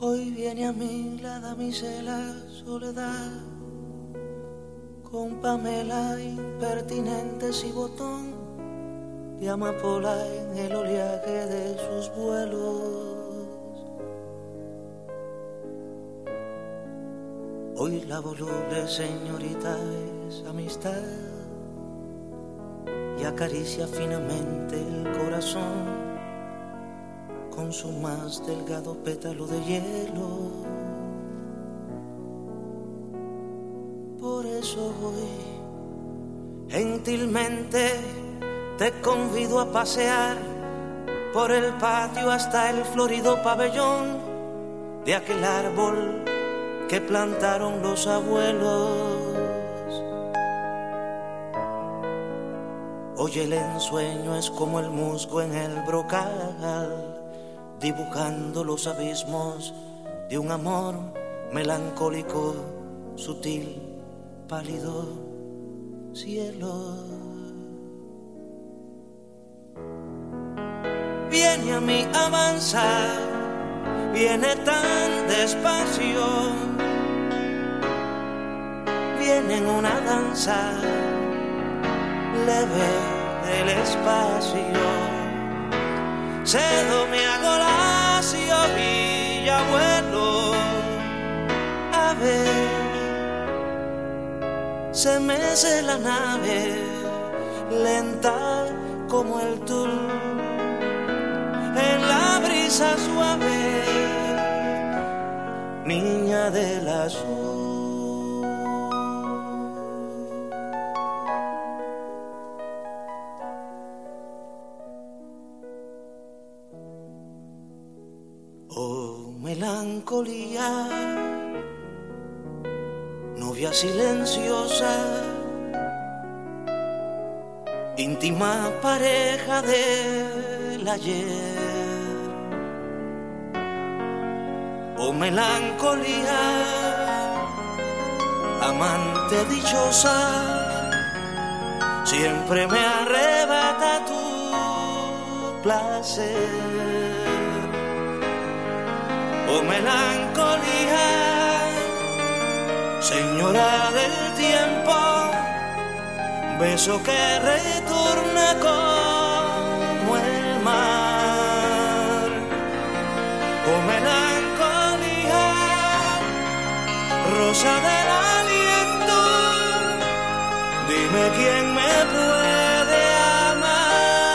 Hoy viene a mí la damisela soledad, con Pamela impertinentes y botón de amapola en el oleaje de sus vuelos. Hoy la voluble señorita es amistad y acaricia finamente el corazón con su más delgado pétalo de hielo. Por eso hoy gentilmente te convido a pasear por el patio hasta el florido pabellón de aquel árbol que plantaron los abuelos. Hoy el ensueño es como el musgo en el brocal, dibujando los abismos de un amor melancólico, sutil, pálido cielo. Viene a mí, avanza, viene tan despacio, viene en una danza leve del espacio. Cedo me hago lacio y ya vuelo a ver. Se mece la nave lenta como el tul en la brisa suave, niña del azul. Oh, melancolía, novia silenciosa, íntima pareja del ayer. Oh, melancolía, amante dichosa, siempre me arrebata tu placer. Oh, melancolía, señora del tiempo, beso que retorna como el mar. Oh, melancolía, rosa del aliento, dime quién me puede amar.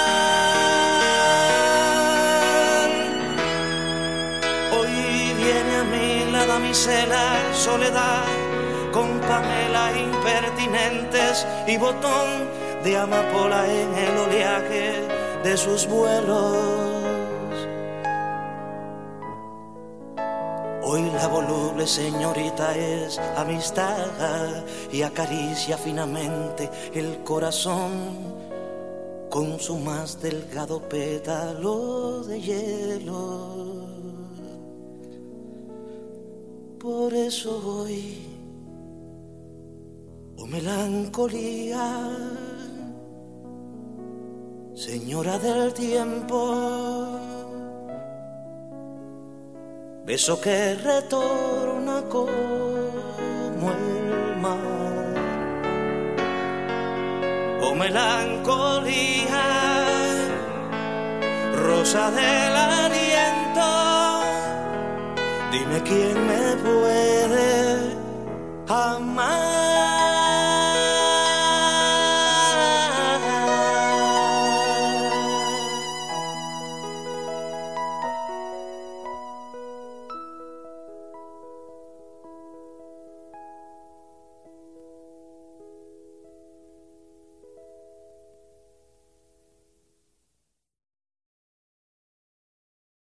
Hoy viene a mí la damisela soledad, con Pamela impertinentes y botón de amapola en el oleaje de sus vuelos. Hoy la voluble señorita es amistad y acaricia finamente el corazón con su más delgado pétalo de hielo. Por eso hoy, oh, melancolía, señora del tiempo, beso que retorna como el mar. Oh, melancolía, rosa del aliento, dime quién me puede